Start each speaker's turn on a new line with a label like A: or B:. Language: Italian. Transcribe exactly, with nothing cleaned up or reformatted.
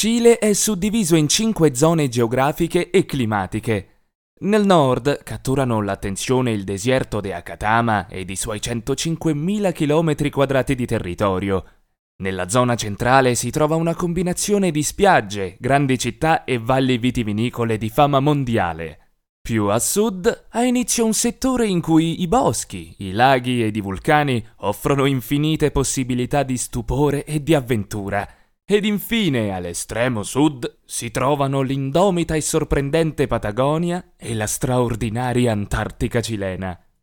A: Cile è suddiviso in cinque zone geografiche e climatiche. Nel nord catturano l'attenzione il deserto di Acatama ed i suoi centocinquemila chilometri quadrati di territorio. Nella zona centrale si trova una combinazione di spiagge, grandi città e valli vitivinicole di fama mondiale. Più a sud ha inizio un settore in cui i boschi, i laghi ed i vulcani offrono infinite possibilità di stupore e di avventura. Ed infine, all'estremo sud, si trovano l'indomita e sorprendente Patagonia e la straordinaria Antartica cilena.